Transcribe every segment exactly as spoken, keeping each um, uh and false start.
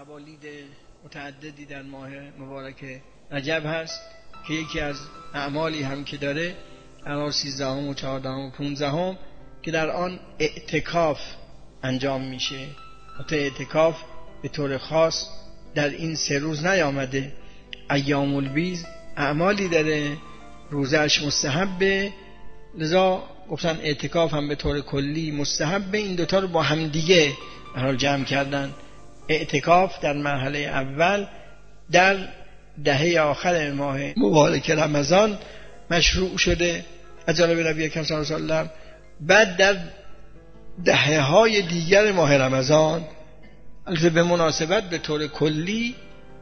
موالید متعددی در ماه مبارک رجب هست که یکی از اعمالی هم که داره قرار سیزدهم و چهاردهم و پونزدهم که در آن اعتکاف انجام میشه. حتی اعتکاف به طور خاص در این سه روز نیامده. ایام البیض اعمالی داره، روزش مستحبه، لذا گفتن اعتکاف هم به طور کلی مستحبه. این دوتا رو با هم دیگه برای جمع کردن. اعتکاف در مرحله اول در دهه آخر ماه مبارک رمضان مشروع شده از جانب نبی اکرم صلی الله علیه و سلم. بعد در دهه های دیگر ماه رمضان البته به مناسبت به طور کلی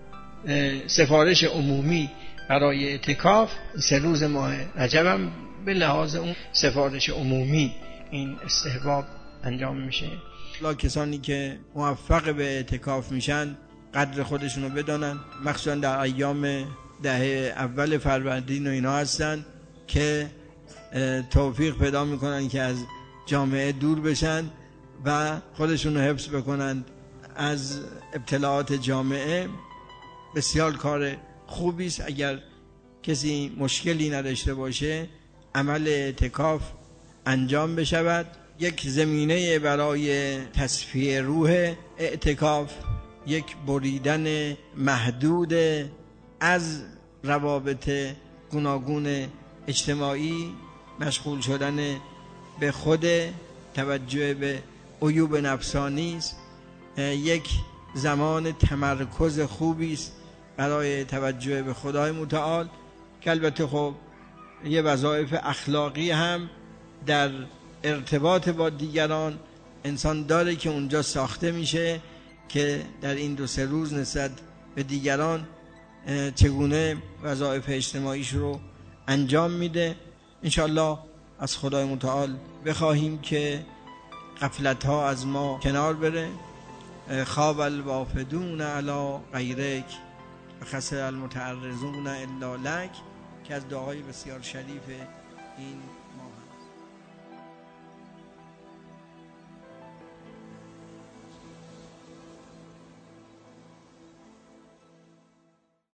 سفارش عمومی برای اعتکاف سه روز ماه رجب هم به لحاظ اون سفارش عمومی این استحباب انجام میشه. لا کسانی که موفق به اعتکاف میشن قدر خودشونو بدانن، مخصوصا در ایام دهه اول فروردین و اینا هستن که توفیق پیدا میکنن که از جامعه دور بشن و خودشونو حفظ بکنن از ابتلاعات جامعه. بسیار کار خوبی است. اگر کسی مشکلی نداشته باشه عمل اعتکاف انجام بشود. یک زمینه برای تصفیه روح اعتکاف، یک بریدن محدود از روابط گوناگون اجتماعی، مشغول شدن به خود، توجه به عیوب نفسانی است. یک زمان تمرکز خوبی است برای توجه به خدای متعال که البته خب یه وظایف اخلاقی هم در ارتباط با دیگران انسان داره که اونجا ساخته میشه که در این دو سه روز نسبت به دیگران چگونه وظایف اجتماعیش رو انجام میده. انشالله از خدای متعال بخواهیم که غفلت ها از ما کنار بره. خواب الوافدون علی غیرک و خسر المتعرضون الا لک که از دعای بسیار شریف این ماه